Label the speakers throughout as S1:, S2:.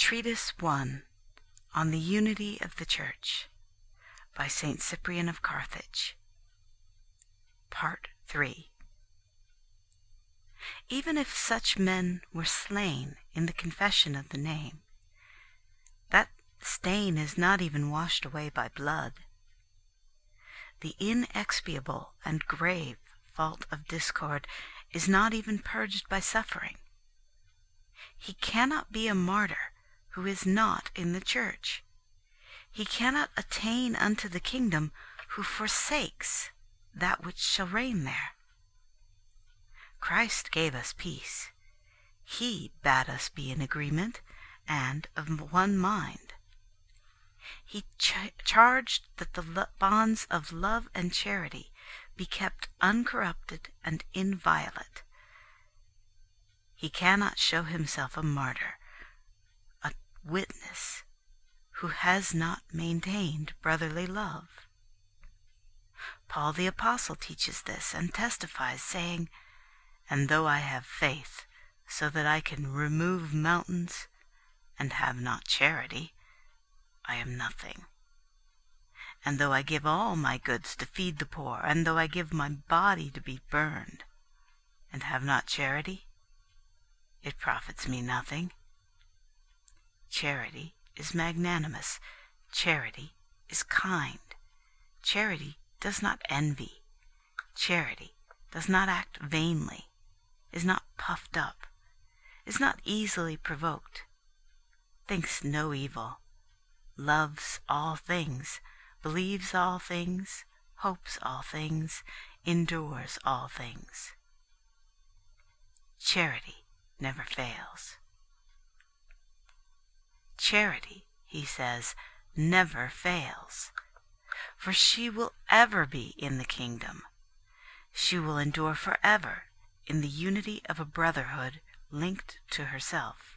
S1: Treatise 1 on the Unity of the Church by St. Cyprian of Carthage. Part 3. Even if such men were slain in the confession of the name, that stain is not even washed away by blood. The inexpiable and grave fault of discord is not even purged by suffering. He cannot be a martyr who is not in the church. He cannot attain unto the kingdom who forsakes that which shall reign there. Christ gave us peace. He bade us be in agreement and of one mind. He charged that the bonds of love and charity be kept uncorrupted and inviolate. He cannot show himself a martyr, a witness, who has not maintained brotherly love. Paul the Apostle teaches this and testifies, saying, "And though I have faith, so that I can remove mountains, and have not charity, I am nothing. And though I give all my goods to feed the poor, and though I give my body to be burned, and have not charity, it profits me nothing." Charity is magnanimous. Charity is kind. Charity does not envy. Charity does not act vainly, is not puffed up, is not easily provoked, thinks no evil, loves all things, believes all things, hopes all things, endures all things. Charity never fails. Charity, he says, never fails, for she will ever be in the kingdom. She will endure forever in the unity of a brotherhood linked to herself.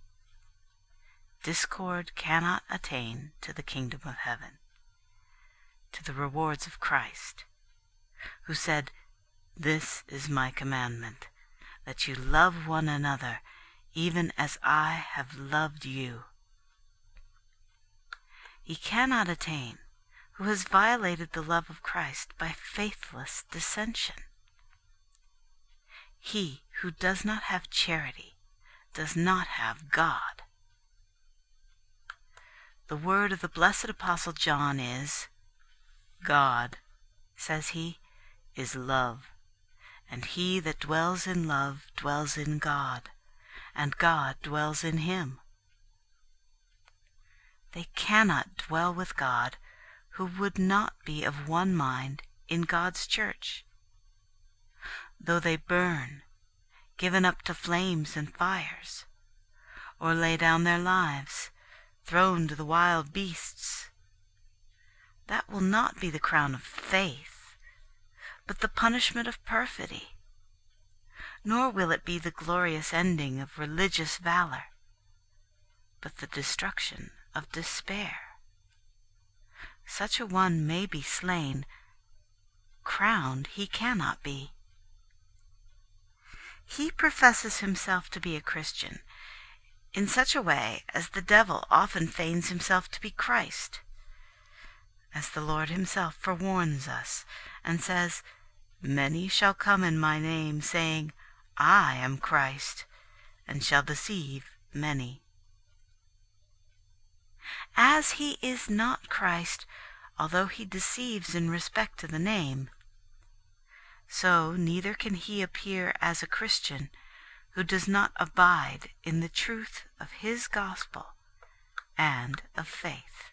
S1: Discord cannot attain to the kingdom of heaven, to the rewards of Christ, who said, "This is my commandment, that you love one another, even as I have loved you." He cannot attain who has violated the love of Christ by faithless dissension. He who does not have charity does not have God. The word of the blessed Apostle John is, "God," says he, "is love, and he that dwells in love dwells in God, and God dwells in him." They cannot dwell with God who would not be of one mind in God's church. Though they burn, given up to flames and fires, or lay down their lives, thrown to the wild beasts, that will not be the crown of faith, but the punishment of perfidy. Nor will it be the glorious ending of religious valor, but the destruction of despair. Such a one may be slain, crowned he cannot be. He professes himself to be a Christian in such a way as the devil often feigns himself to be Christ, as the Lord himself forewarns us and says, "Many shall come in my name, saying, I am Christ, and shall deceive many." As he is not Christ, although he deceives in respect to the name, so neither can he appear as a Christian who does not abide in the truth of his gospel and of faith.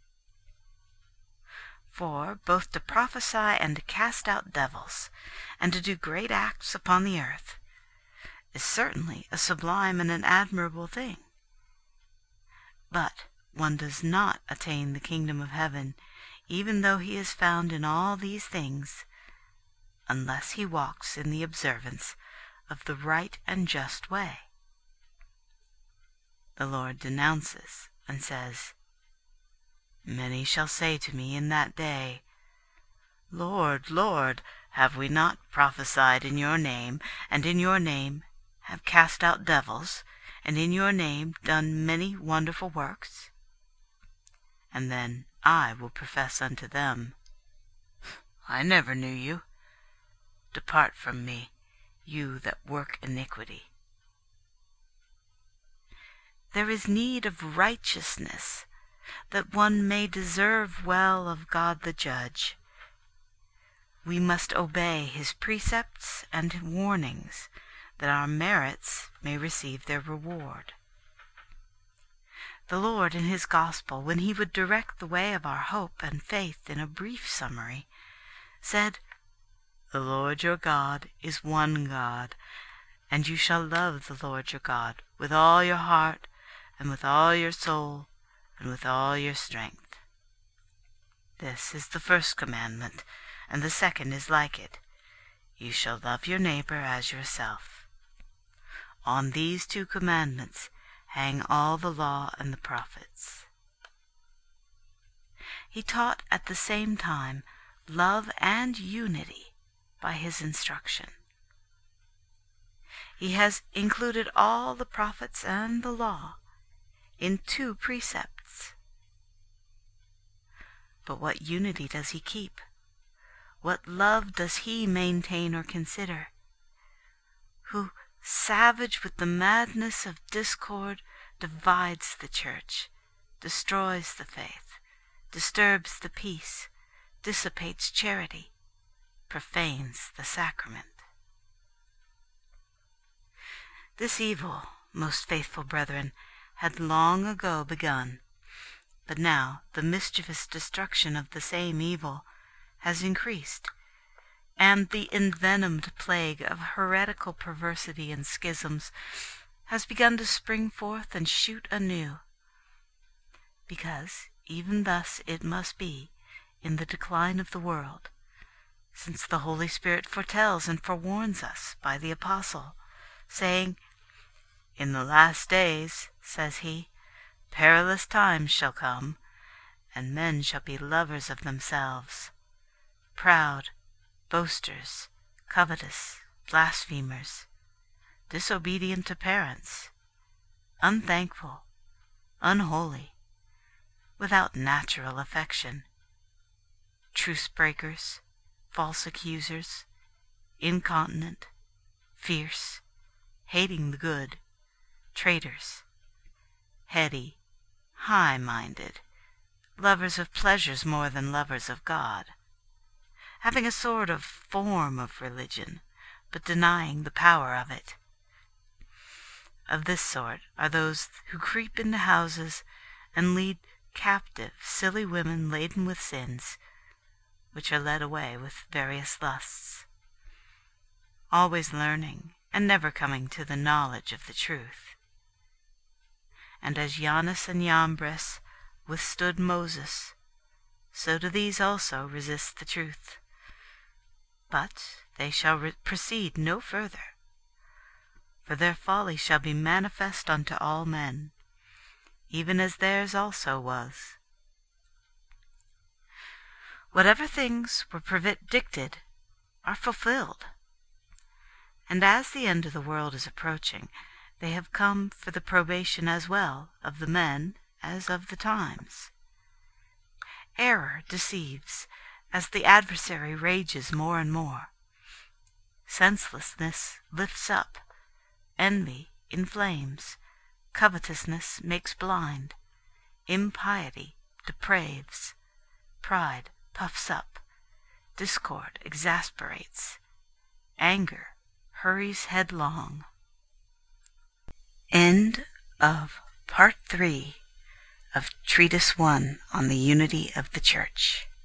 S1: For both to prophesy and to cast out devils, and to do great acts upon the earth, is certainly a sublime and an admirable thing. But one does not attain the kingdom of heaven, even though he is found in all these things, unless he walks in the observance of the right and just way. The Lord denounces and says, "Many shall say to me in that day, Lord, Lord, have we not prophesied in your name, and in your name have cast out devils, and in your name done many wonderful works? And then I will profess unto them, I never knew you. Depart from me, you that work iniquity. There is need of righteousness, that one may deserve well of God the Judge. We must obey his precepts and warnings, that our merits may receive their reward. The Lord in his gospel, when he would direct the way of our hope and faith in a brief summary, said, The Lord your God is one God, and you shall love the Lord your God with all your heart, and with all your soul, and with all your strength. This is the first commandment, and the second is like it. You shall love your neighbor as yourself. On these 2 commandments hang all the law and the prophets. He taught at the same time love and unity by his instruction. He has included all the prophets and the law in 2 precepts. But what unity does he keep? What love does he maintain or consider? Who, savage with the madness of discord, divides the church, destroys the faith, disturbs the peace, dissipates charity, profanes the sacrament. This evil, most faithful brethren, had long ago begun, but now the mischievous destruction of the same evil has increased, and the envenomed plague of heretical perversity and schisms has begun to spring forth and shoot anew, because even thus it must be in the decline of the world, since the Holy Spirit foretells and forewarns us by the Apostle, saying, In the last days, says he, perilous times shall come, and men shall be lovers of themselves, proud, boasters, covetous, blasphemers, disobedient to parents, unthankful, unholy, without natural affection, truce breakers, false accusers, incontinent, fierce, hating the good, traitors, heady, high-minded, lovers of pleasures more than lovers of God, having a sort of form of religion, but denying the power of it. Of this sort are those who creep into houses and lead captive silly women laden with sins, which are led away with various lusts, always learning and never coming to the knowledge of the truth. And as Jannes and Jambres withstood Moses, so do these also resist the truth. But they shall proceed no further, for their folly shall be manifest unto all men, even as theirs also was. Whatever things were predicted are fulfilled, and as the end of the world is approaching, they have come for the probation as well of the men as of the times. Error deceives as the adversary rages more and more. Senselessness lifts up, envy inflames, covetousness makes blind, impiety depraves, pride puffs up, discord exasperates, anger hurries headlong. End of Part 3 of Treatise 1 on the Unity of the Church.